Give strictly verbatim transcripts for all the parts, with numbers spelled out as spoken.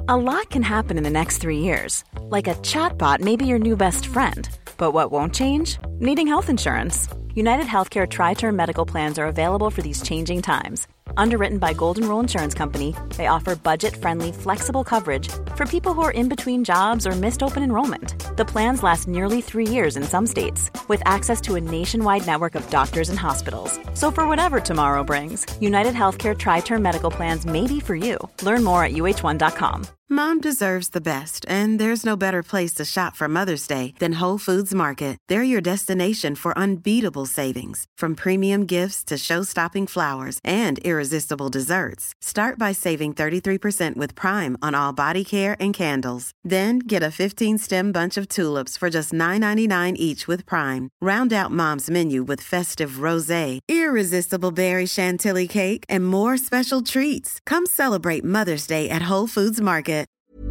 A lot can happen in the next three years. Like a chatbot may be your new best friend. But what won't change? Needing health insurance. United Healthcare Tri-Term Medical Plans are available for these changing times. Underwritten by Golden Rule Insurance Company, they offer budget-friendly, flexible coverage for people who are in between jobs or missed open enrollment. The plans last nearly three years in some states, with access to a nationwide network of doctors and hospitals. So for whatever tomorrow brings, United Healthcare Tri-Term Medical Plans may be for you. Learn more at U H one dot com. Mom deserves the best, and there's no better place to shop for Mother's Day than Whole Foods Market. They're your destination for unbeatable savings, from premium gifts to show-stopping flowers and irresistible desserts. Start by saving thirty-three percent with Prime on all body care and candles. Then get a fifteen-stem bunch of tulips for just nine ninety-nine each with Prime. Round out Mom's menu with festive rosé, irresistible berry chantilly cake, and more special treats. Come celebrate Mother's Day at Whole Foods Market.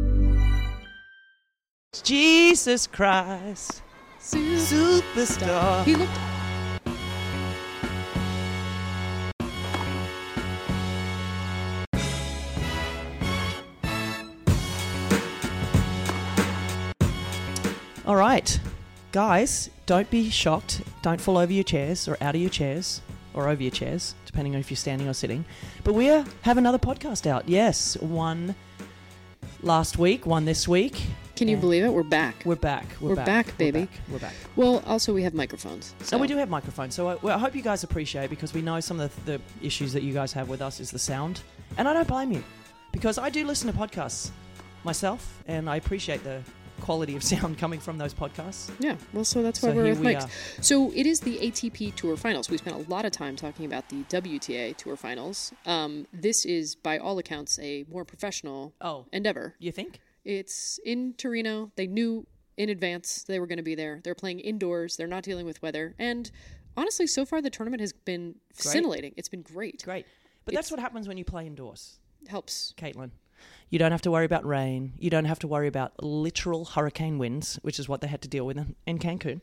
Jesus Christ, superstar. He looked. All right, guys, don't be shocked. Don't fall over your chairs or out of your chairs or over your chairs, depending on if you're standing or sitting. But we have another podcast out. Yes, one last week, one this week. Can you believe it? We're back. We're back. We're, We're back. back, baby. We're back. We're back. Well, also we have microphones. So. Oh, we do have microphones. So I, well, I hope you guys appreciate, because we know some of the, the issues that you guys have with us is the sound. And I don't blame you, because I do listen to podcasts myself, and I appreciate the quality of sound coming from those podcasts. Yeah, well, so that's why So we're here with we mics. are. So it is the A T P Tour Finals. We spent a lot of time talking about the W T A Tour Finals. Um, this is, by all accounts, a more professional Oh. endeavor. You think? It's in Torino. They knew in advance they were going to be there. They're playing indoors. They're not dealing with weather. And honestly, so far the tournament has been scintillating. It's been great. Great. But It's- that's what happens when you play indoors, Helps. Caitlin. You don't have to worry about rain. You don't have to worry about literal hurricane winds, which is what they had to deal with in, in Cancun.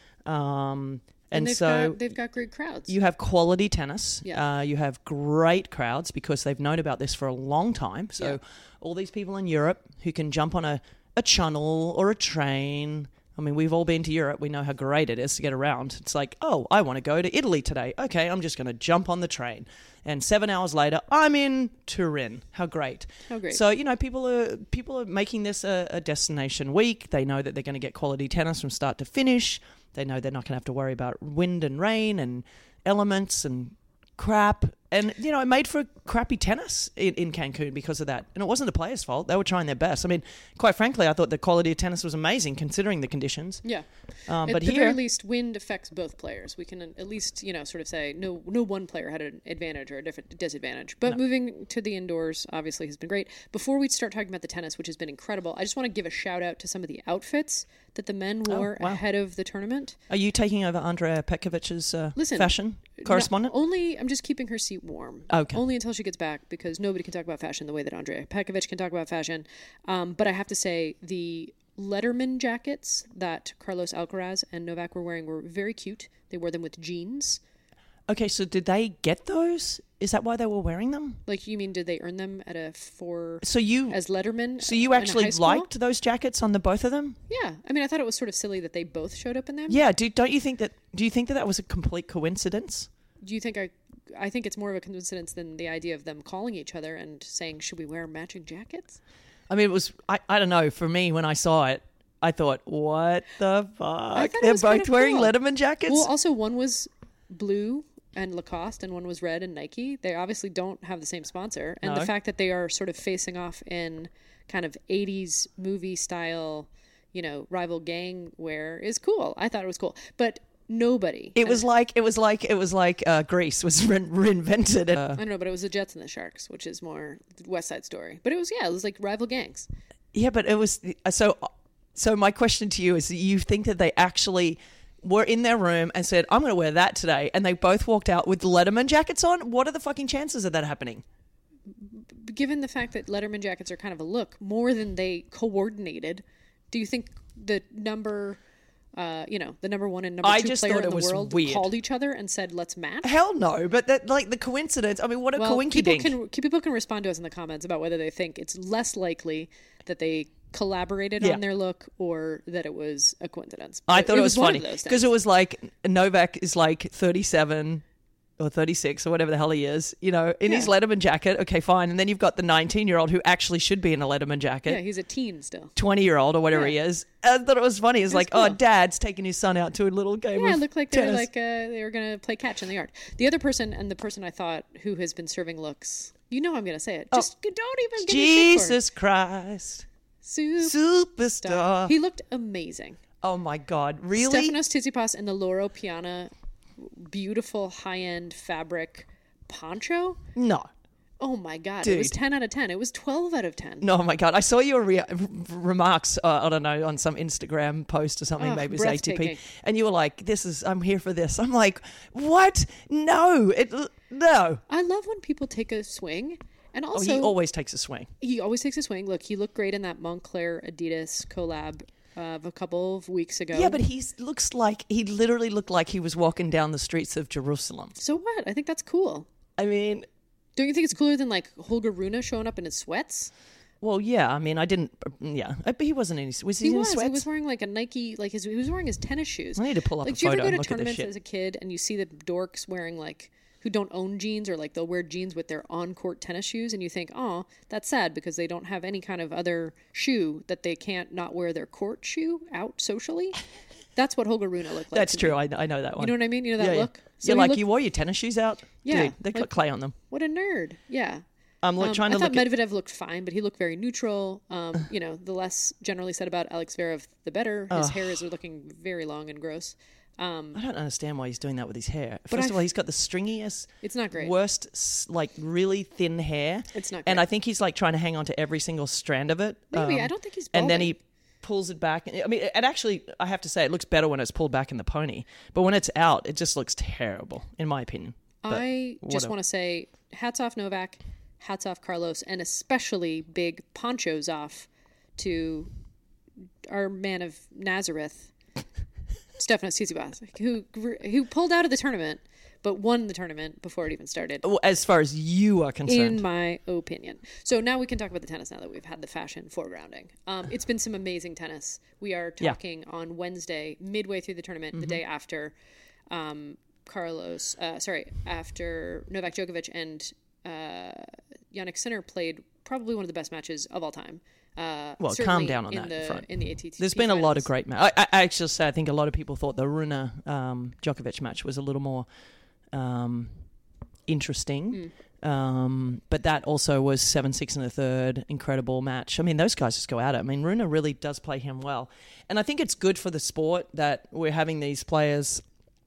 Um, and And, they've so got, they've got great crowds. you have quality tennis. Yeah. Uh, you have great crowds, because they've known about this for a long time. So Yeah. all these people in Europe who can jump on a, a channel or a train. I mean, we've all been to Europe. We know how great it is to get around. It's like, oh, I want to go to Italy today. Okay, I'm just going to jump on the train. And seven hours later, I'm in Turin. How great. How great. So, you know, people are people are making this a, a destination week. They know that they're going to get quality tennis from start to finish. They know they're not going to have to worry about wind and rain and elements and crap. And, you know, it made for crappy tennis in, in Cancun because of that. And it wasn't the players' fault. They were trying their best. I mean, quite frankly, I thought the quality of tennis was amazing considering the conditions. Yeah. Um, At but the here, very least, wind affects both players. We can at least, you know, sort of say no no one player had an advantage or a different disadvantage. But moving to the indoors obviously has been great. Before we start talking about the tennis, which has been incredible, I just want to give a shout out to some of the outfits that the men wore wow. ahead of the tournament. are you taking over Andrea Petkovic's uh, Listen, fashion correspondent? No, only, I'm just keeping her seat warm. Okay. Only until she gets back, because nobody can talk about fashion the way that Andrea Petkovic can talk about fashion. Um, but I have to say, the Letterman jackets that Carlos Alcaraz and Novak were wearing were very cute. They wore them with jeans. Okay, so did they get those? Is that why they were wearing them? Like, you mean, did they earn them at a four So you as Letterman? So you in a actually high school? liked those jackets on the both of them? Yeah. I mean, I thought it was sort of silly that they both showed up in them. Yeah. Do, don't you think that? Do you think that that was a complete coincidence? Do you think I... I think it's more of a coincidence than the idea of them calling each other and saying, should we wear matching jackets? I mean, it was. I, I don't know. For me, when I saw it, I thought, what the fuck? thought it They're was both kinda wearing cool. Letterman jackets. Well, also one was blue and Lacoste, and one was red and Nike. They obviously don't have the same sponsor. And No. the fact that they are sort of facing off in kind of eighties movie style, you know, rival gang wear is cool. I thought it was cool. But nobody. it was like it was like it was like uh, Greece was re- reinvented. Uh, I don't know, but it was the Jets and the Sharks, which is more West Side Story. But it was, yeah, it was like rival gangs. yeah, but it was so. So my question to you is: you think that they actually were in their room and said, "I'm going to wear that today," and they both walked out with Letterman jackets on? What are the fucking chances of that happening? Given the fact that Letterman jackets are kind of a look, more than they coordinated, do you think the number uh, you know, the number one and number I two just player thought in it the was world weird. called each other and said, "Let's match"? Hell no, but that like the coincidence. I mean, what a Well, coinky people dink. can people can respond to us in the comments about whether they think it's less likely that they collaborated Yeah. on their look or that it was a coincidence. I But thought it was, one funny of those because things. it was like Novak is like thirty-seven or thirty-six or whatever the hell he is, you know, in his Yeah. Letterman jacket. Okay, fine. And then you've got the nineteen-year-old who actually should be in a Letterman jacket. Yeah, he's a teen still. twenty-year-old or whatever Yeah. he is. I thought it was funny. It's like, cool. oh, Dad's taking his son out to a little game Yeah, of it looked like they were tennis. like uh, they were going to play catch in the yard. The other person and the person I thought who has been serving looks, you know I'm going to say it. Just don't even give me shit for it. Jesus Christ. Super. Superstar. He looked amazing. Oh, my God. Really? Stefanos Tsitsipas in the Loro Piana, beautiful high-end fabric poncho. No. Oh my God. Dude. It was ten out of ten. It was twelve out of ten. No, oh my God. I saw your rea- remarks, uh, I don't know, on some Instagram post or something, Oh, maybe it's A T P. breathtaking. And you were like, this is, I'm here for this. I'm like, what? No. It, no. I love when people take a swing. And Oh, also, he always takes a swing. he always takes a swing. Look, he looked great in that Montclair Adidas collab uh, of a couple of weeks ago. Yeah, but he looks like, he literally looked like he was walking down the streets of Jerusalem. So what? I think that's cool. I mean, Don't you think it's cooler than like Holger Rune showing up in his sweats? well, yeah. I mean, I didn't, yeah. But he wasn't in his, was he, He in was. his sweats? He was wearing like a Nike, like his. He was wearing his tennis shoes. I need to pull up Like, a do you ever photo go and to look at this tournaments shit. as a kid and you see the dorks wearing like who don't own jeans or like they'll wear jeans with their on-court tennis shoes and you think, oh, that's sad because they don't have any kind of other shoe that they can't not wear their court shoe out socially. That's what Holger Rune looked like. That's to true. me. I, I know that one. You know what I mean? You know that yeah, yeah. look. You're he like, looked- you wore your tennis shoes out? Yeah, Dude, they got like- clay on them. What a nerd. Yeah. I'm look, Um, trying I to thought look at... Medvedev looked fine, but he looked very neutral. Um, you know, the less generally said about Alex Zverev, the better. His hair is looking very long and gross. Um, I don't understand why he's doing that with his hair. But First I- of all, he's got the stringiest, It's not great. worst, s- like really thin hair. It's not And great. I think he's like trying to hang on to every single strand of it. Maybe. Um, I don't think he's And then balding. he pulls it back. I mean, it actually, I have to say, it looks better when it's pulled back in the pony. But when it's out, it just looks terrible, in my opinion. But I just whatever. want to say hats off Novak, hats off Carlos, and especially big ponchos off to our man of Nazareth, Stefanos Tsitsipas, who who pulled out of the tournament but won the tournament before it even started. Well, as far as you are concerned. In my opinion. So now we can talk about the tennis now that we've had the fashion foregrounding. Um, it's been some amazing tennis. We are Yeah. talking on Wednesday, midway through the tournament, the day after um, Carlos, uh, sorry, after Novak Djokovic and uh, Yannick Sinner played probably one of the best matches of all time. Uh, Well, calm certainly down on in that the, front. In the A T P There's been a lot of finals. great matches. I, I actually say I think a lot of people thought the Rune um, Djokovic match was a little more um, interesting. Mm. Um, but that also was seven six in the third. Incredible match. I mean, those guys just go at it. I mean, Rune really does play him well. And I think it's good for the sport that we're having these players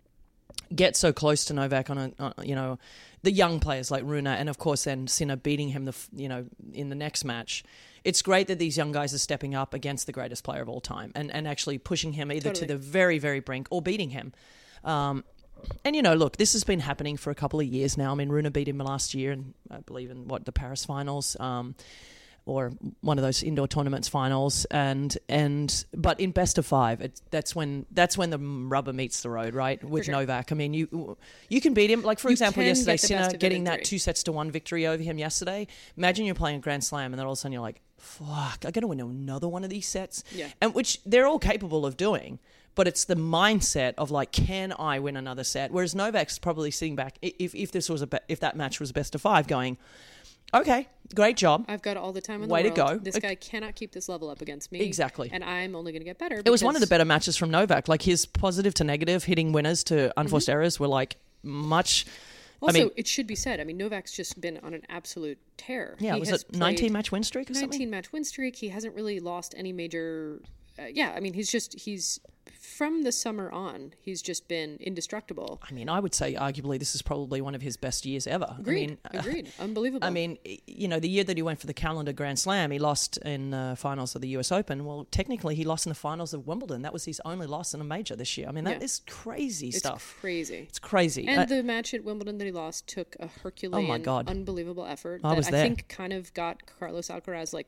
get so close to Novak on a, on, you know, the young players like Rune, and of course then Sinner beating him, the f- you know, in the next match. It's great that these young guys are stepping up against the greatest player of all time and, and actually pushing him either Totally. to the very, very brink or beating him. Um, and, you know, look, this has been happening for a couple of years now. I mean, Rune beat him last year, and I believe in, what, the Paris finals, um, or one of those indoor tournaments finals, and and but in best of five, it's, that's when that's when the rubber meets the road, right? With sure. Novak, I mean, you you can beat him. Like for You example, can yesterday, get the best Sinner of him getting in that three. two sets to one victory over him yesterday. Imagine you're playing a Grand Slam, and then all of a sudden you're like, "Fuck, I got to win another one of these sets," Yeah. and which they're all capable of doing. But it's the mindset of like, can I win another set? Whereas Novak's probably sitting back, i- if if this was a be- if that match was best of five, going, okay, great job. I've got all the time in the Way to world. go. This Like- guy cannot keep this level up against me. Exactly. And I'm only going to get better. It was one of the because- better matches from Novak. Like his positive to negative hitting winners to unforced errors were like much. Also, I mean, it should be said. I mean, Novak's just been on an absolute tear. yeah, He was has it nineteen played match win streak or something? nineteen match win streak. He hasn't really lost any major. Uh, yeah, I mean, he's just he's from the summer on. He's just been indestructible. I mean, I would say arguably this is probably one of his best years ever. Agreed. I mean, uh, Agreed. Unbelievable. I mean, you know, the year that he went for the calendar Grand Slam, he lost in the finals of the U S Open. Well, technically, he lost in the finals of Wimbledon. That was his only loss in a major this year. I mean, that Yeah. is crazy it's stuff. crazy. It's crazy. And Uh, the match at Wimbledon that he lost took a Herculean, God. unbelievable effort I that was I there. think kind of got Carlos Alcaraz like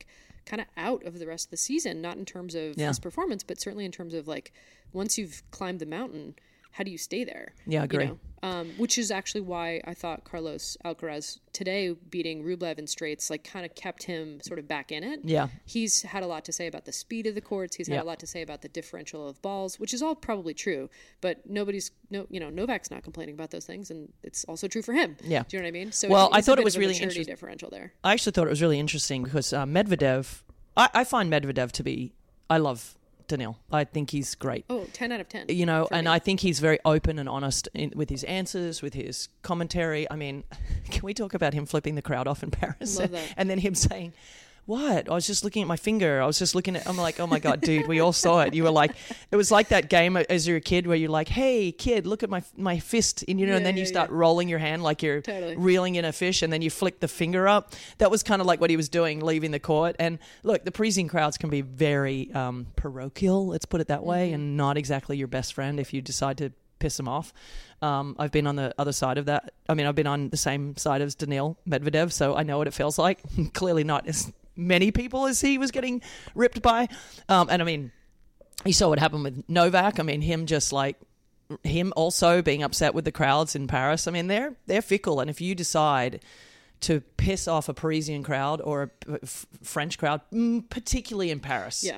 kind of out of the rest of the season, not in terms of Yeah. his performance, but certainly in terms of like once you've climbed the mountain, how do you stay there? Yeah, I agree. You know? Um, which is actually why I thought Carlos Alcaraz today beating Rublev in straights like kind of kept him sort of back in it. Yeah. He's had a lot to say about the speed of the courts. He's had Yeah. a lot to say about the differential of balls, which is all probably true. But nobody's no, you know, Novak's not complaining about those things, and it's also true for him. Yeah. Do you know what I mean? So Well, it's I a thought bit it was of a really maturity interest- differential there. I actually thought it was really interesting because uh, Medvedev, I, I find Medvedev to be, I love Daniil. I think he's great. Oh, ten out of ten. You know, for and me. I think he's very open and honest in, with his answers, with his commentary. I mean, can we talk about him flipping the crowd off in Paris? Love that. And then him saying, what? I was just looking at my finger. I was just looking at, I'm like, oh my God, dude, we all saw it. You were like, it was like that game as you're a kid where you're like, hey, kid, look at my my fist. And, you know, Yeah, and then you yeah, start yeah. rolling your hand like you're Totally. reeling in a fish, and then you flick the finger up. That was kind of like what he was doing, leaving the court. And look, the Parisian crowds can be very um, parochial, let's put it that way, Mm-hmm. and not exactly your best friend if you decide to piss them off. Um, I've been on the other side of that. I mean, I've been on the same side as Daniil Medvedev, so I know what it feels like. Clearly not as many people as he was getting ripped by. Um, and I mean, you saw what happened with Novak. I mean, him just like, him also being upset with the crowds in Paris. I mean, they're they're fickle, and if you decide to piss off a Parisian crowd or a f- French crowd, mm, particularly in Paris, Yeah.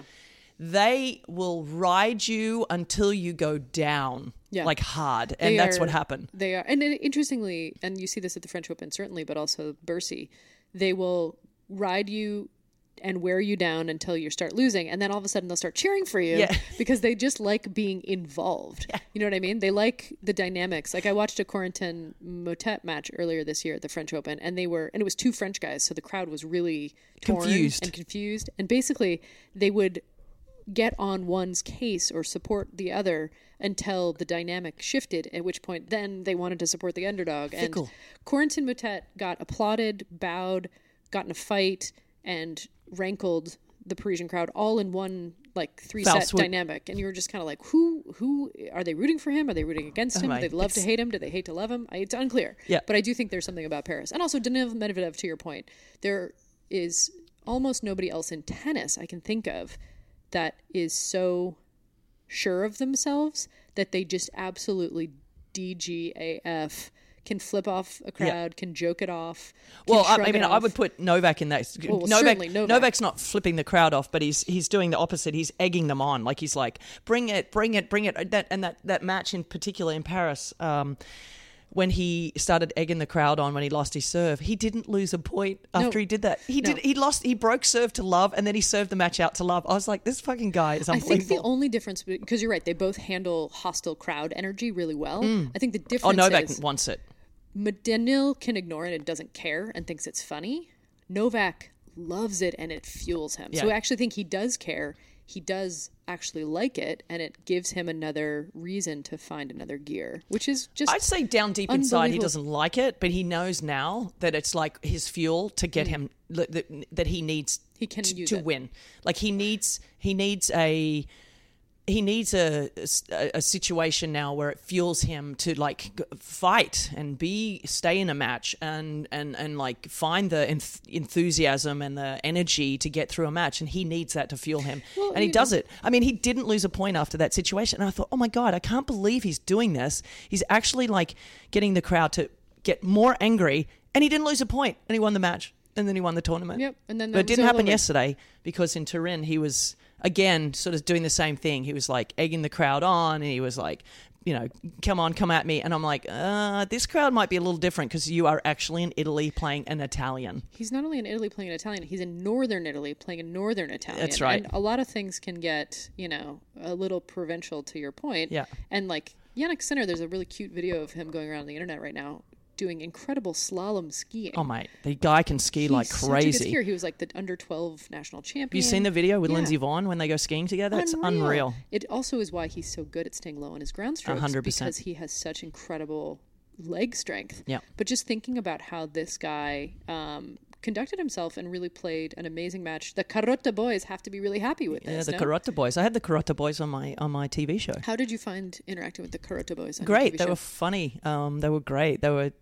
they will ride you until you go down, Yeah. like hard, and They that's are- what happened. They are, and then interestingly, and you see this at the French Open certainly, but also Bercy, they will ride you and wear you down until you start losing, and then all of a sudden they'll start cheering for you Yeah. because they just like being involved. You know what I mean? They like the dynamics. Like I watched a Corentin Motet match earlier this year at the French Open, and they were, and it was two French guys, so the crowd was really torn Confused. and confused, and basically they would get on one's case or support the other until the dynamic shifted, at which point then they wanted to support the underdog. Fickle. And Corentin Motet got applauded, bowed, got in a fight, and rankled the Parisian crowd all in one like three Foul set swoop. dynamic. And you were just kind of like, who who are they rooting for him? Are they rooting against him? Oh, Do they love to it's- hate him? Do they hate to love him? I, it's unclear. Yeah. But I do think there's something about Paris. And also Daniil Medvedev, to your point, there is almost nobody else in tennis I can think of that is so sure of themselves that they just absolutely D G A F, can flip off a crowd, can joke it off. Can Well, I, shrug I mean, it I off. would put Novak in that. Well, Novak, certainly Novak. Novak's not flipping the crowd off, but he's he's doing the opposite. He's egging them on. Like he's like, bring it, bring it, bring it. That and that that match in particular in Paris, um, when he started egging the crowd on when he lost his serve, he didn't lose a point after No. he did that. He No. did. He lost. He broke serve to Love, and then he served the match out to Love. I was like, this fucking guy is I unbelievable. think the only difference, because you're right, they both handle hostile crowd energy really well. I think the oh, difference Novak is wants it. Daniil can ignore it and doesn't care and thinks it's funny. Novak loves it and it fuels him. So Yeah. I actually think he does care. He does actually like it, and it gives him another reason to find another gear, which is just I'd say down deep inside he unbelievable. doesn't like it, but he knows now that it's like his fuel to get him that, that he needs He can to, use to it. win. Like he needs he needs a he needs a, a a situation now where it fuels him to like g- fight and be stay in a match and and and like find the enth- enthusiasm and the energy to get through a match, and he needs that to fuel him. Well, and he you does know- it. I mean, he didn't lose a point after that situation, and I thought, oh my God, I can't believe he's doing this. He's actually like getting the crowd to get more angry, and he didn't lose a point, and he won the match, and then he won the tournament. Yep, and then but that it was didn't all happen over. yesterday because in Turin he was again sort of doing the same thing. He was like egging the crowd on, and he was like, you know, come on, come at me. And I'm like, uh, this crowd might be a little different because you are actually in Italy playing an Italian. He's not only in Italy playing an Italian, he's in northern Italy playing a northern Italian. That's right. And a lot of things can get, you know, a little provincial to your point. Yeah. And like Yannick Sinner, there's a really cute video of him going around on the internet right now doing incredible slalom skiing. Oh mate, the guy can ski He's like such a good crazy. skier. He was like the under twelve national champion. Have you seen the video with Yeah. Lindsey Vonn when they go skiing together? It's unreal. It also is why he's so good at staying low on his ground strokes. A hundred percent. Because he has such incredible leg strength. Yeah. But just thinking about how this guy um, conducted himself and really played an amazing match, the Carota boys have to be really happy with Yeah, this. the no? Carota Boys. I had the Carota Boys on my on my T V show. How did you find interacting with the Carota boys? On your T Great. V They show? were funny. Um, they were great. They were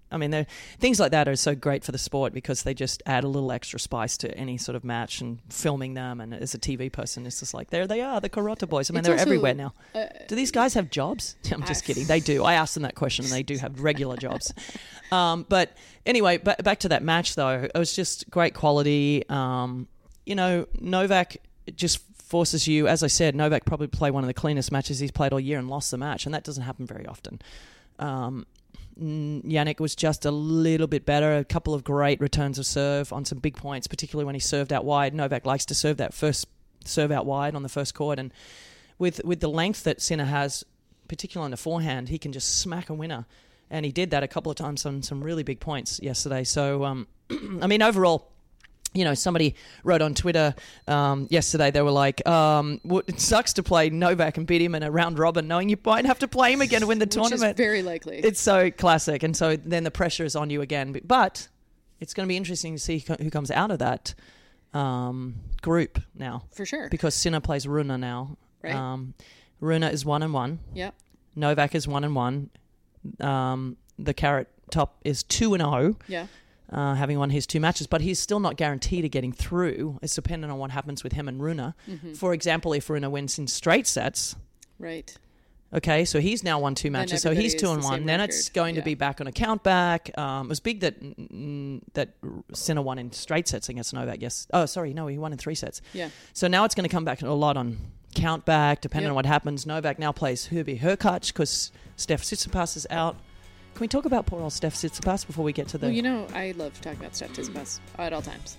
I mean, they're- things like that are so great for the sport because they just add a little extra spice to any sort of match, and filming them. And as a T V person, it's just like, there they are, the Carota boys. I mean, It's they're also, everywhere now. uh, Do these guys have jobs? I'm just kidding. They do. I asked them that question, and they do have regular jobs. Um, but anyway, ba- back to that match, though. It was just great quality. Um, you know, Novak just forces you, as I said, Novak probably played one of the cleanest matches he's played all year and lost the match, and that doesn't happen very often. Um, Yannick was just a little bit better. A couple of great returns of serve on some big points, particularly when he served out wide. Novak likes to serve that first serve out wide on the first court, and with with the length that Sinner has, particularly on the forehand, he can just smack a winner. And he did that a couple of times on some really big points yesterday. So, um, I mean, overall, you know, somebody wrote on Twitter um, yesterday, they were like, um, it sucks to play Novak and beat him in a round robin, knowing you might have to play him again to win the Which tournament. is very likely. It's so classic. And so then the pressure is on you again. But it's going to be interesting to see who comes out of that um, group now. For sure. Because Sinner plays Rune now. Right. Um, Rune is one and one. Yep. Novak is one and one. Um, the Carrot Top is two and oh. Yeah. Uh, having won his two matches, but he's still not guaranteed of getting through. It's dependent on what happens with him and Rune. Mm-hmm. For example, if Rune wins in straight sets, Right. okay, so he's now won two matches, so everybody he's is two the and one. same Then record. it's going to Yeah. be back on a count back. Um, it was big that mm, that Sinner won in straight sets against Novak. Yes. Oh, sorry, no, he won in three sets. Yeah. So now it's going to come back a lot on count back, depending Yep. on what happens. Novak now plays Herbie Hurkacz because Steph Tsitsipas is out. Can we talk about poor old Steph Tsitsipas before we get to the... Well, you know, I love talking about Steph Tsitsipas at all times.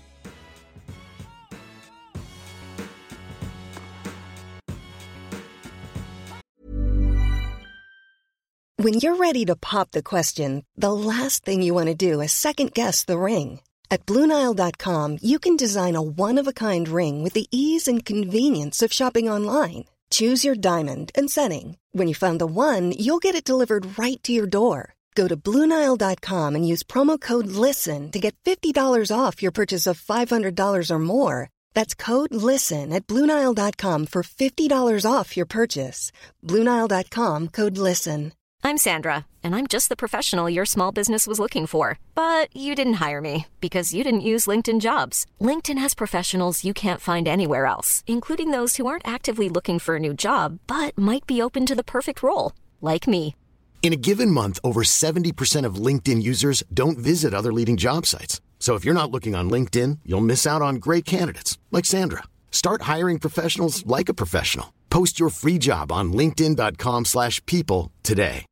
When you're ready to pop the question, the last thing you want to do is second-guess the ring. At Blue Nile dot com, you can design a one-of-a-kind ring with the ease and convenience of shopping online. Choose your diamond and setting. When you find the one, you'll get it delivered right to your door. Go to Blue Nile dot com and use promo code LISTEN to get fifty dollars off your purchase of five hundred dollars or more. That's code LISTEN at Blue Nile dot com for fifty dollars off your purchase. Blue Nile dot com, code LISTEN. I'm Sandra, and I'm just the professional your small business was looking for. But you didn't hire me because you didn't use LinkedIn Jobs. LinkedIn has professionals you can't find anywhere else, including those who aren't actively looking for a new job, but might be open to the perfect role, like me. In a given month, over seventy percent of LinkedIn users don't visit other leading job sites. So if you're not looking on LinkedIn, you'll miss out on great candidates like Sandra. Start hiring professionals like a professional. Post your free job on linkedin dot com slash people today.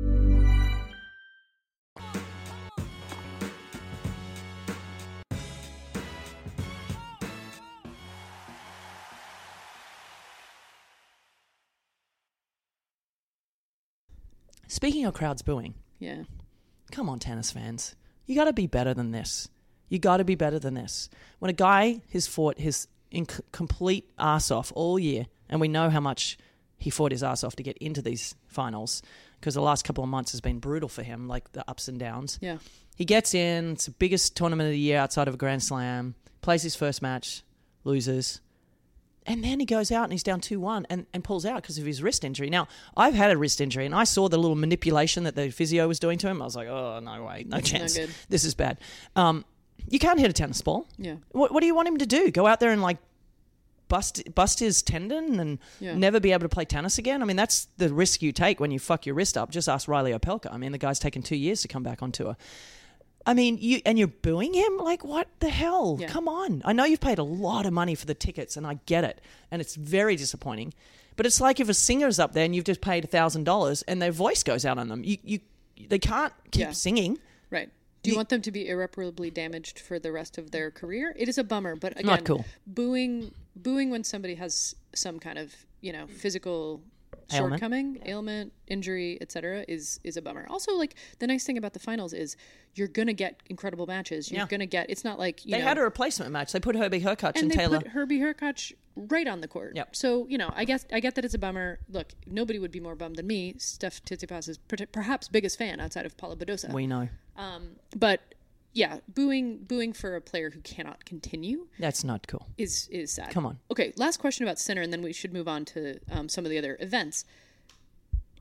Speaking of crowds booing, Yeah. come on, tennis fans. You got to be better than this. You got to be better than this. When a guy has fought his inc- complete ass off all year, and we know how much he fought his ass off to get into these finals, because the last couple of months has been brutal for him, like the ups and downs. Yeah. He gets in, it's the biggest tournament of the year outside of a Grand Slam, plays his first match, loses, and then he goes out and he's down two one and, and pulls out because of his wrist injury. Now, I've had a wrist injury, and I saw the little manipulation that the physio was doing to him. I was like, oh, no way, no That's not chance. good. This is bad. Um, you can't hit a tennis ball. Yeah. What, what do you want him to do? Go out there and, like, bust bust his tendon and Yeah. never be able to play tennis again? I mean, that's the risk you take when you fuck your wrist up. Just ask Riley Opelka. I mean, the guy's taken two years to come back on tour. I mean, you and you're booing him? Like, what the hell? Yeah. Come on. I know you've paid a lot of money for the tickets, and I get it. And it's very disappointing. But it's like if a singer's up there and you've just paid one thousand dollars and their voice goes out on them. You, you, they can't keep Yeah. singing. Right. Do you You- want them to be irreparably damaged for the rest of their career? It is a bummer, but again, Not cool. booing booing when somebody has some kind of, you know, physical Ailment. shortcoming, ailment, injury, et cetera, is is a bummer. Also, like, the nice thing about the finals is you're gonna get incredible matches. You're Yeah. gonna get. It's not like you They know, had a replacement match. They put Herbie Hurkacz and, and they Taylor. put Herbie Hurkacz right on the court. Yep. So, you know, I guess I get that it's a bummer. Look, nobody would be more bummed than me. Steph Tsitsipas is per- perhaps biggest fan outside of Paula Badosa. we know. But yeah, booing booing for a player who cannot continue That's not cool. is is sad. Come on. Okay, last question about Sinner, and then we should move on to um, some of the other events.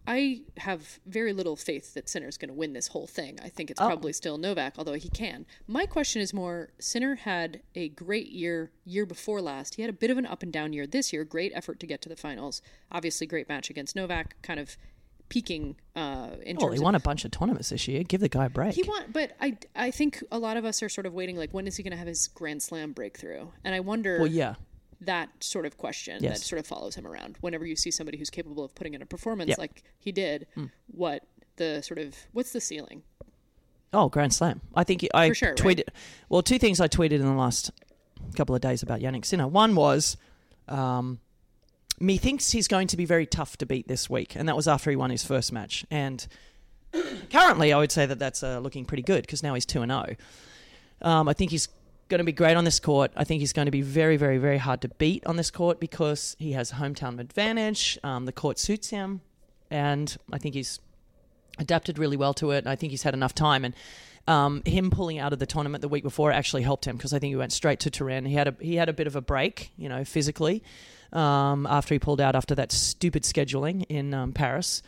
I have very little faith that Sinner's going to win this whole thing. I think it's Oh. probably still Novak, although he can. My question is more, Sinner had a great year year before last. He had a bit of an up and down year this year. Great effort to get to the finals. Obviously, great match against Novak, kind of peaking uh, in Well, terms he of... won a bunch of tournaments this year. Give the guy a break. He won, but I, I think a lot of us are sort of waiting, like, when is he going to have his Grand Slam breakthrough? And I wonder... Well, yeah. that sort of question Yes. that sort of follows him around whenever you see somebody who's capable of putting in a performance Yep. like he did. Mm. What the sort of what's the ceiling? Oh, Grand Slam. I think I For sure, right? tweeted. Well, two things I tweeted in the last couple of days about Yannick Sinner. One was, um, me thinks he's going to be very tough to beat this week, and that was after he won his first match. And currently, I would say that that's uh, looking pretty good because now he's two and zero. Um, I think he's going to be great on this court. I think he's going to be very, very, very hard to beat on this court because he has a hometown advantage. Um, the court suits him, and I think he's adapted really well to it. I think he's had enough time, and um, him pulling out of the tournament the week before actually helped him because I think he went straight to Turin. He had a he had a bit of a break, you know, physically um, after he pulled out after that stupid scheduling in um, Paris,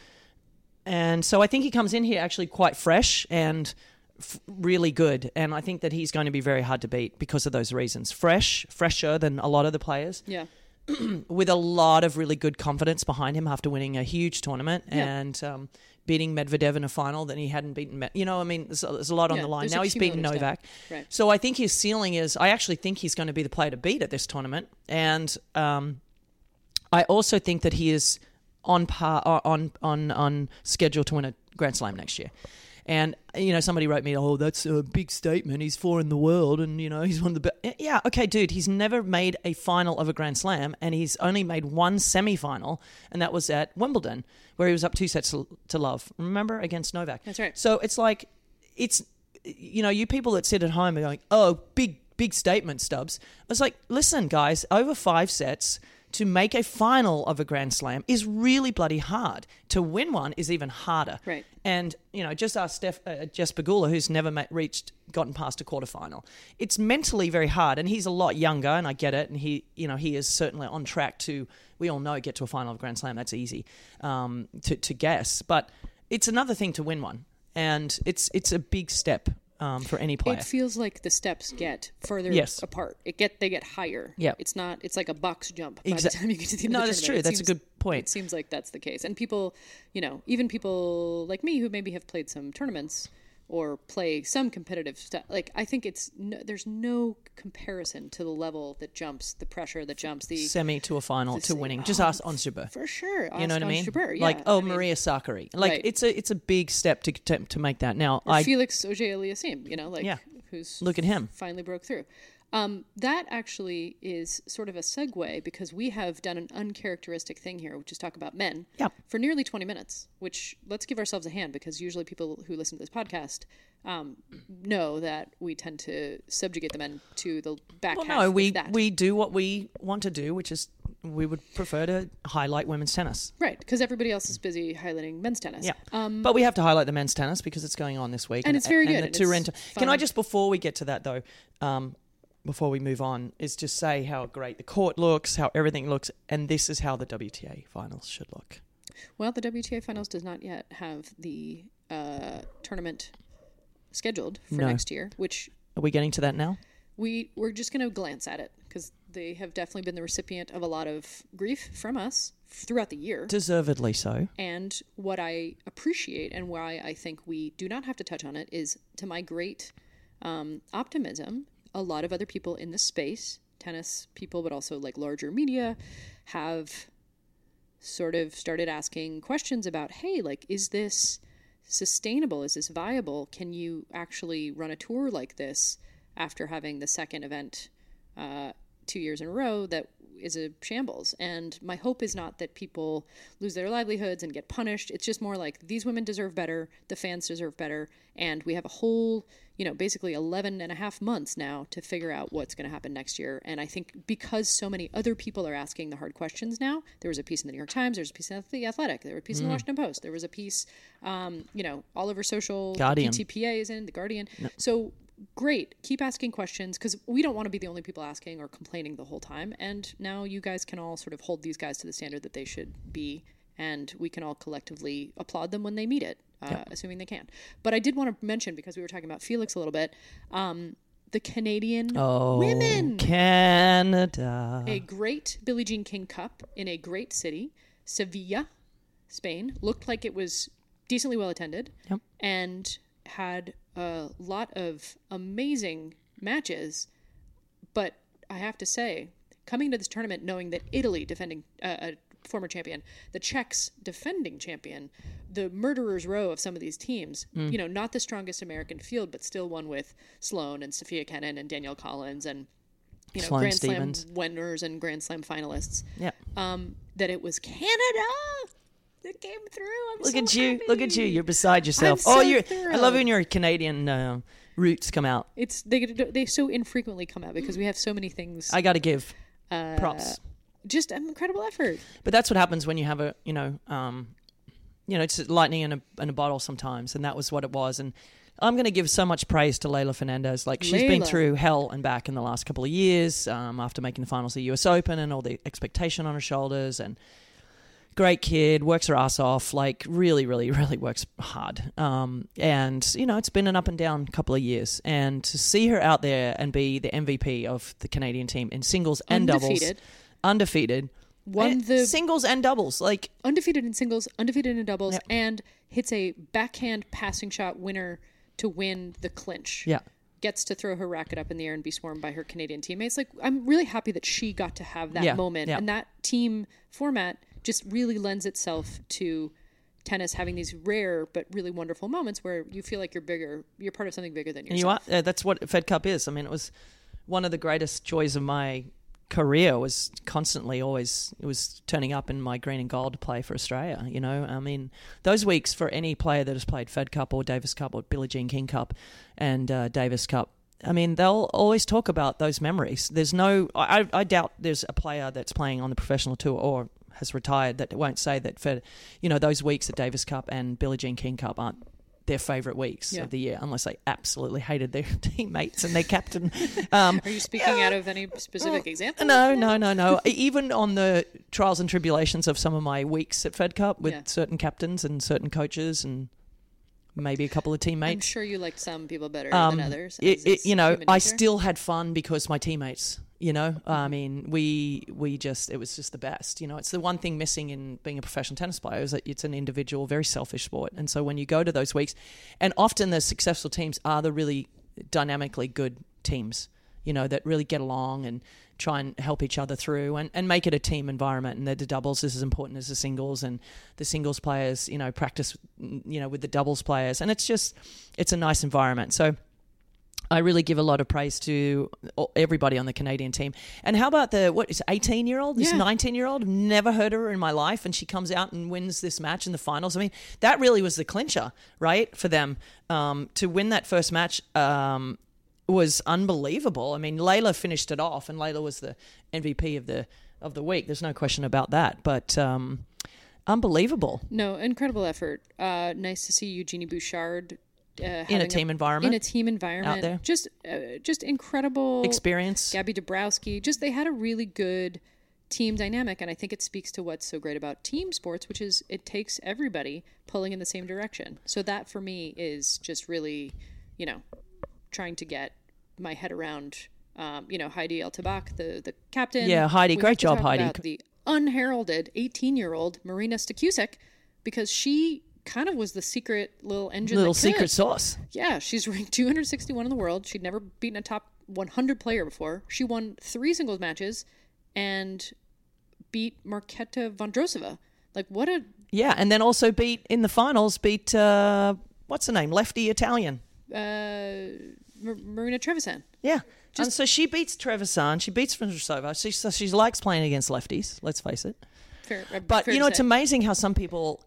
and so I think he comes in here actually quite fresh and f- really good. And I think that he's going to be very hard to beat because of those reasons. Fresh, fresher than a lot of the players. Yeah. With a lot of really good confidence behind him after winning a huge tournament Yeah. and um, beating Medvedev in a final that he hadn't beaten. Me- you know, I mean, there's, there's a lot on Yeah, the line. there's Now a he's beaten cumulative Novak. step. Right. So I think his ceiling is, I actually think he's going to be the player to beat at this tournament. And um, I also think that he is on par, uh, on, on, on schedule to win a Grand Slam next year. And, you know, somebody wrote me, oh, that's a big statement. He's four in the world and, you know, he's one of the best. Yeah, okay, dude, he's never made a final of a Grand Slam and he's only made one semi-final, and that was at Wimbledon where he was up two sets to, to love. Remember? Against Novak. That's right. So it's like, it's, you know, you people that sit at home are going, oh, big, big statement, Stubbs. It's like, listen, guys, over five sets to make a final of a Grand Slam is really bloody hard. To win one is even harder. Right. And, you know, just ask Steph, uh, Jess Pegula, who's never ma- reached, gotten past a quarterfinal. It's mentally very hard, and he's a lot younger, and I get it, and he, you know, he is certainly on track to, we all know, get to a final of a Grand Slam. That's easy um, to, to guess. But it's another thing to win one, and it's it's a big step um, for any player. It feels like the steps get further Yes. apart. It get they get higher. Yeah. It's not. It's like a box jump by Exa- the time you get to the end No, of the that's tournament. true. It That's a seems- good point. It seems like that's the case. And people, you know, even people like me who maybe have played some tournaments or play some competitive stuff. Like I think it's no, there's no comparison to the level that jumps, the pressure that jumps, the Semi to a final the to se- winning. Just oh, ask Ons Jabeur. for sure. You know what I Oscar mean? Jabeur, yeah. Like, oh, I mean, Maria Sakkari. Like, Right. it's a it's a big step to to, to make that. Now, or I Felix Auger-Aliassime, you know, like Yeah. who's Look at him. finally broke through. Um, that actually is sort of a segue because we have done an uncharacteristic thing here, which is talk about men Yep. for nearly twenty minutes, which let's give ourselves a hand because usually people who listen to this podcast um, know that we tend to subjugate the men to the back well, half no, of we that. we do what we want to do, which is we would prefer to highlight women's tennis. Right, because everybody else is busy highlighting men's tennis. Yeah, Um, but we have to highlight the men's tennis because it's going on this week, And it's very good, And and the Turin. it's Can I fun. just, before we get to that though, um, before we move on, is just say how great the court looks, how everything looks, and this is how the W T A finals should look. Well, the W T A finals does not yet have the uh, tournament scheduled for No. next year, which Are we getting to that now? we we're just going to glance at it because they have definitely been the recipient of a lot of grief from us throughout the year. Deservedly so. And what I appreciate and why I think we do not have to touch on it is, to my great um, optimism, a lot of other people in this space, tennis people, but also like larger media, have sort of started asking questions about, hey, like, is this sustainable? Is this viable? Can you actually run a tour like this after having the second event uh, two years in a row that is a shambles? And my hope is not that people lose their livelihoods and get punished. It's just more like these women deserve better, the fans deserve better, and we have a whole, you know, basically eleven and a half months now to figure out what's going to happen next year. And I think because so many other people are asking the hard questions now, there was a piece in the New York Times, there was a piece in The Athletic, there was a piece in the Washington Post, there was a piece, um, you know, all over social, Guardian. P T P A is in, The Guardian. So great, keep asking questions because we don't want to be the only people asking or complaining the whole time. And now you guys can all sort of hold these guys to the standard that they should be and we can all collectively applaud them when they meet it, uh, Yep. assuming they can. But I did want to mention, because we were talking about Felix a little bit, um, the Canadian Oh, women. Canada. A great Billie Jean King Cup in a great city, Sevilla, Spain. Looked like it was decently well attended, Yep. and had a lot of amazing matches. But I have to say, coming to this tournament knowing that Italy, defending uh, a former champion, the Czechs, defending champion, the murderer's row of some of these teams, Mm. you know, not the strongest American field, but still one with Sloane and Sophia Kenin and Danielle Collins and, you know, Sloane Grand Stephens. Slam winners and Grand Slam finalists. Yeah. Um, that it was Canada that came through. I'm Look so at you. happy. Look at you. You're beside yourself. I'm oh, so you're. I thrilled. love when your Canadian uh, roots come out. It's they they so infrequently come out because we have so many things. I got to give uh, props. Just an incredible effort. But that's what happens when you have a, you know, um, you know, it's lightning in a in a bottle sometimes, and that was what it was. And I'm going to give so much praise to Leylah Fernandez. Like, she's been Leylah. through hell and back in the last couple of years, um, after making the finals of the U S Open and all the expectation on her shoulders. And great kid, works her ass off, like really, really, really works hard. Um, and, you know, it's been an up and down couple of years. And to see her out there and be the M V P of the Canadian team in singles and doubles, Undefeated. undefeated, Won and the- singles and doubles, like, Undefeated in singles, undefeated in doubles, Yep. and hits a backhand passing shot winner to win the clinch. yeah. Gets to throw her racket up in the air and be swarmed by her Canadian teammates. Like, I'm really happy that she got to have that Yeah, moment. yeah. And that team format just really lends itself to tennis having these rare but really wonderful moments where you feel like you're bigger, you're part of something bigger than And you are. yourself. Uh, that's what Fed Cup is. I mean, it was one of the greatest joys of my career. Was constantly always it was turning up in my green and gold to play for Australia. You know, I mean, those weeks for any player that has played Fed Cup or Davis Cup or Billie Jean King Cup and uh, Davis Cup. I mean, they'll always talk about those memories. There's no, I, I doubt there's a player that's playing on the professional tour or has retired that won't say that for, you know, those weeks at Davis Cup and Billie Jean King Cup aren't their favourite weeks Yeah. of the year, unless they absolutely hated their teammates and their captain. Um, Are you speaking out of any specific example? no, no, no, no. Even on the trials and tribulations of some of my weeks at Fed Cup with Yeah. certain captains and certain coaches and maybe a couple of I'm teammates. sure you liked some people better Um, than others. it, as it, is you know, human I nature. still had fun because my teammates. You know, I mean, we we just it was just the best. You know, it's the one thing missing in being a professional tennis player is that it's an individual, very selfish sport. And so when you go to those weeks, and often the successful teams are the really dynamically good teams. You know, that really get along and try and help each other through and, and make it a team environment. And the, the doubles is as important as the singles, and the singles players, you know, practice, you know, with the doubles players. And it's just, it's a nice environment. So I really give a lot of praise to everybody on the Canadian team. And how about the, what is eighteen-year-old? This Yeah. nineteen-year-old? Never heard of her in my life, and she comes out and wins this match in the finals. I mean, that really was the clincher, right, for them. Um, to win that first match um, was unbelievable. I mean, Leylah finished it off, and Leylah was the M V P of the of the week. There's no question about that. But um, unbelievable. No, incredible effort. Uh, nice to see Eugenie Bouchard uh, In a having team environment. In a team environment, Out there. just uh, just incredible Experience. Gabby Dabrowski, just they had a really good team dynamic, and I think it speaks to what's so great about team sports, which is it takes everybody pulling in the same direction. So that for me is just really, you know, trying to get my head around. Um, you know, Heidi El Tabak, the the captain. Yeah, Heidi, We great have to job, talk Heidi. about the unheralded eighteen-year-old Marina Stakusek, because she kind of was the secret little engine. Little that could. secret sauce. Yeah, she's ranked two hundred sixty-one in the world. She'd never beaten a top one hundred player before. She won three singles matches and beat Marketa Vondrosova. Like, what a... Yeah, and then also beat, in the finals, beat, uh, what's the name? Lefty Italian. Uh, Mar- Marina Trevisan. Yeah. and so she beats Trevisan. She beats Vondrosova. She, so she likes playing against lefties, let's face it. Fair, uh, But, fair you to know, it's say. amazing how some people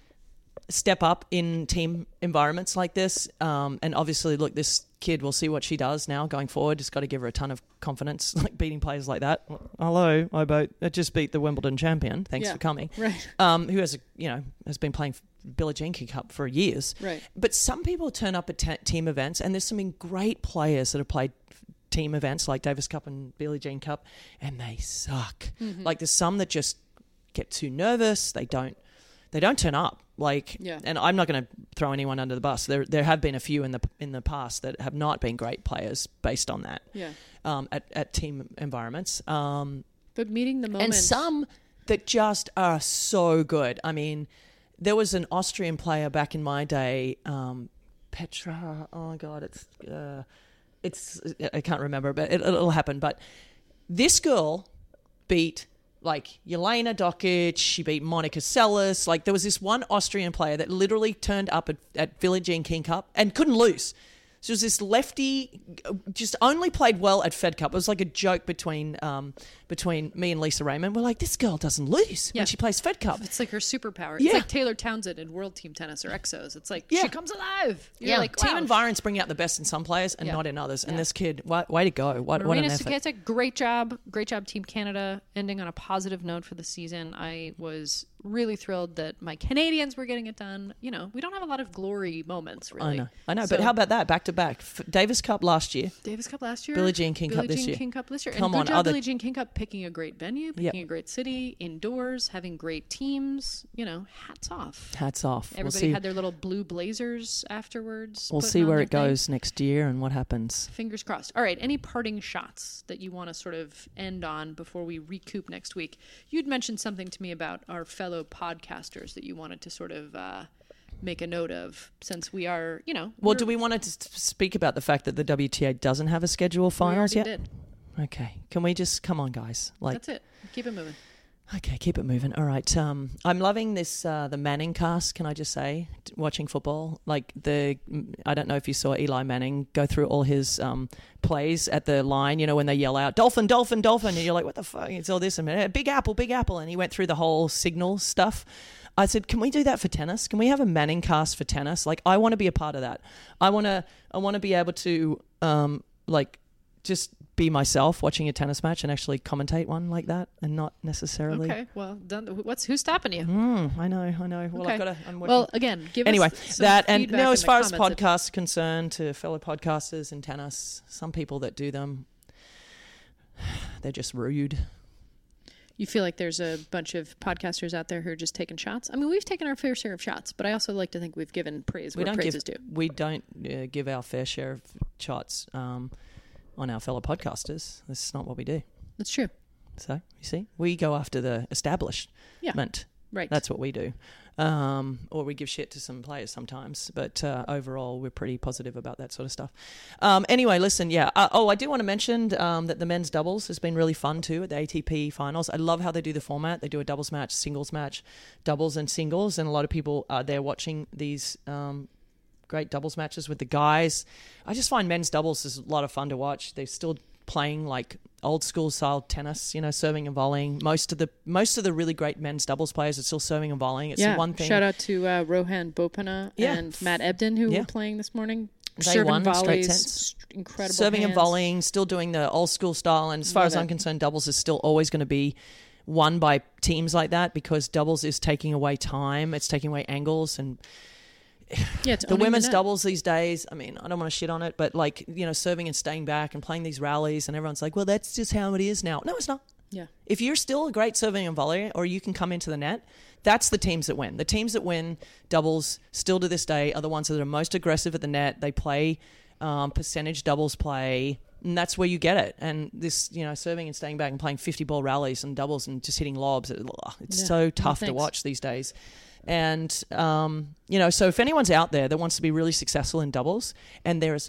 step up in team environments like this. Um, and obviously, look, this kid, we'll see what she does now going forward. Just got to give her a ton of confidence, like beating players like that. Hello, I boat. I just beat the Wimbledon champion. Thanks Yeah, for coming. right. Um, who has, a, you know, has been playing Billie Jean King Cup for years. Right. But some people turn up at te- team events, and there's some great players that have played team events like Davis Cup and Billie Jean Cup, and they suck. Mm-hmm. Like, there's some that just get too nervous. They don't they don't turn up. Like, Yeah. and I'm not going to throw anyone under the bus. There, there have been a few in the in the past that have not been great players based on that. Yeah. Um, at at team environments. Um, But meeting the moment. and some that just are so good. I mean, there was an Austrian player back in my day, um, Petra. Oh my God, it's uh, it's I can't remember, but it, it'll happen. But this girl beat like Jelena Dokic. She beat Monica Seles. Like there was this one Austrian player that literally turned up at, at Billie Jean King Cup and couldn't lose. She was this lefty, just only played well at Fed Cup. It was like a joke between um, between me and Lisa Raymond. We're like, this girl doesn't lose Yeah. when she plays Fed Cup. It's like her superpower. Yeah. It's like Taylor Townsend in World Team Tennis or Exos. It's like Yeah. she comes alive. You're Yeah, like, team wow. environments bring out the best in some players and Yeah. not in others. And Yeah. this kid, way, way to go! What, what an Marina effort! Sukacek, great job. Great job, Team Canada, ending on a positive note for the season. I was really thrilled that my Canadians were getting it done. You know, we don't have a lot of glory moments, really. I know, I know. So- but how about that? Back to back, F- Davis Cup last year. Davis Cup last year, Billie Jean King Billie Cup this Jean year. King Cup this year. Come and good on, job, other- Billie Jean King Cup, picking a great venue, picking Yep. a great city, indoors, having great teams. You know, hats off. Hats off. Everybody we'll see. had their little blue blazers afterwards. We'll putting see on where their it thing. goes next year and what happens. Fingers crossed. All right. Any parting shots that you want to sort of end on before we recoup next week? You'd mentioned something to me about our fellow podcasters that you wanted to sort of uh, make a note of, since we are, you know. Well, we're- do we want to s- speak about the fact that the W T A doesn't have a schedule we finals already yet? did. Okay. Can we just come on, guys? Like, That's it. Keep it moving. okay, keep it moving. All right. Um, I'm loving this uh, the Manning cast. Can I just say, t- watching football, like the I don't know if you saw Eli Manning go through all his um, plays at the line. You know when they yell out "Dolphin, Dolphin, Dolphin," and you're like, "What the fuck?" It's all this and that. Big Apple, Big Apple, and he went through the whole signal stuff. I said, "Can we do that for tennis? Can we have a Manning cast for tennis? Like, I want to be a part of that. I want to. I want to be able to, um, like, just." be myself watching a tennis match and actually commentate one like that and not necessarily. Okay. Well, done. What's who's stopping you? Mm, I know, I know. Well, Okay. I've got to. I'm working. Well, again, give anyway, us some that and feedback no, in as the far as comments if- podcasts are concerned, to fellow podcasters in tennis, some people that do them, they're just rude. You feel like there's a bunch of podcasters out there who are just taking shots? I mean, we've taken our fair share of shots, but I also like to think we've given praise We where don't praise give is due. we don't uh, give our fair share of shots um, on our fellow podcasters. This is not what we do. That's true. So you see, we go after the establishment. Yeah. Right. That's what we do. Um, or we give shit to some players sometimes, but uh, overall we're pretty positive about that sort of stuff. Um, anyway, listen, yeah. Uh, oh, I do want to mention um, that the men's doubles has been really fun too at the A T P finals. I love how they do the format. They do a doubles match, singles match, doubles and singles, and a lot of people are there watching these um, great doubles matches with the guys. I just find men's doubles is a lot of fun to watch. They're still playing like old school style tennis, you know, serving and volleying. Most of the most of the really great men's doubles players are still serving and volleying. It's yeah. the one thing. Shout out to uh, Rohan Bopana Yeah. and Matt Ebden who Yeah. were playing this morning. They Serving won straight volleys, sets. incredible Serving hands. and volleying, still doing the old school style. And as far Love as I'm it. concerned, doubles is still always going to be won by teams like that because doubles is taking away time. It's taking away angles and Yeah, it's the owning women's net. doubles these days, I mean, I don't want to shit on it, but like, you know, serving and staying back and playing these rallies and everyone's like, well, that's just how it is now. No, it's not. Yeah. If you're still a great serving and volley or you can come into the net, that's the teams that win. The teams that win doubles still to this day are the ones that are most aggressive at the net. They play um, percentage doubles play, and that's where you get it. And this, you know, serving and staying back and playing fifty ball rallies and doubles and just hitting lobs, it- it's Yeah. so tough to thanks. watch these days. And, um, you know, so if anyone's out there that wants to be really successful in doubles, and there's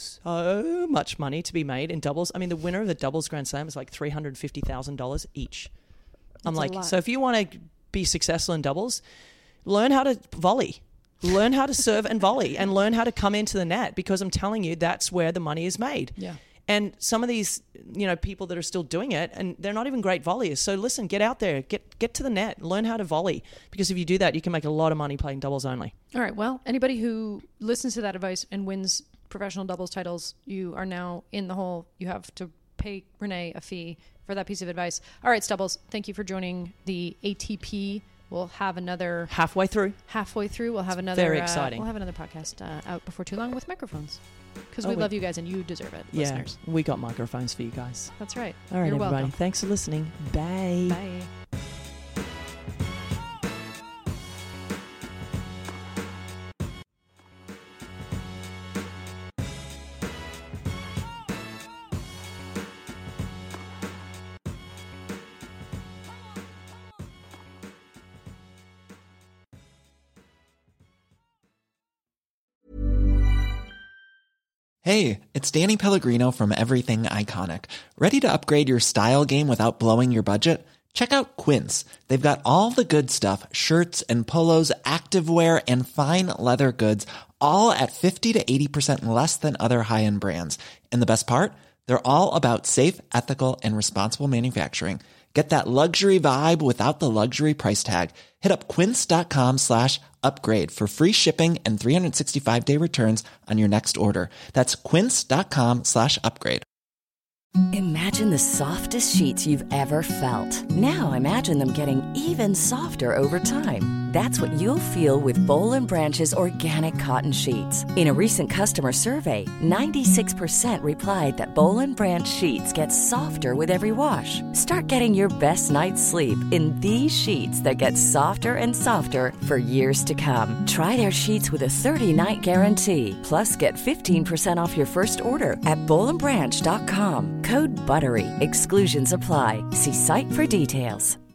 so much money to be made in doubles. I mean, the winner of the doubles Grand Slam is like three hundred fifty thousand dollars each. I'm That's a like, lot. so if you want to be successful in doubles, learn how to volley. Learn how to serve and volley and learn how to come into the net because I'm telling you, that's where the money is made. Yeah. And some of these, you know, people that are still doing it, and they're not even great volleyers. So listen, get out there, get get to the net, learn how to volley. Because if you do that, you can make a lot of money playing doubles only. All right. Well, anybody who listens to that advice and wins professional doubles titles, you are now in the hole. You have to pay Renee a fee for that piece of advice. All right, Stubbles, thank you for joining the A T P. We'll have another Halfway through. halfway through. We'll have another. very uh, exciting. we'll have another podcast uh, out before too long with microphones because Oh, we we- love you guys and you deserve it, Yeah, listeners. we got microphones for you guys. That's right. All right, You're everybody. welcome. Thanks for listening. Bye. Bye. Hey, it's Danny Pellegrino from Everything Iconic. Ready to upgrade your style game without blowing your budget? Check out Quince. They've got all the good stuff, shirts and polos, activewear, and fine leather goods, all at fifty to eighty percent less than other high-end brands. And the best part? They're all about safe, ethical, and responsible manufacturing. Get that luxury vibe without the luxury price tag. Hit up quince.com slash upgrade for free shipping and three sixty-five day returns on your next order. That's quince.com slash upgrade. Imagine the softest sheets you've ever felt. Now imagine them getting even softer over time. That's what you'll feel with Boll and Branch's organic cotton sheets. In a recent customer survey, ninety-six percent replied that Boll and Branch sheets get softer with every wash. Start getting your best night's sleep in these sheets that get softer and softer for years to come. Try their sheets with a thirty-night guarantee. Plus, get fifteen percent off your first order at boll and branch dot com. Code BUTTERY. Exclusions apply. See site for details.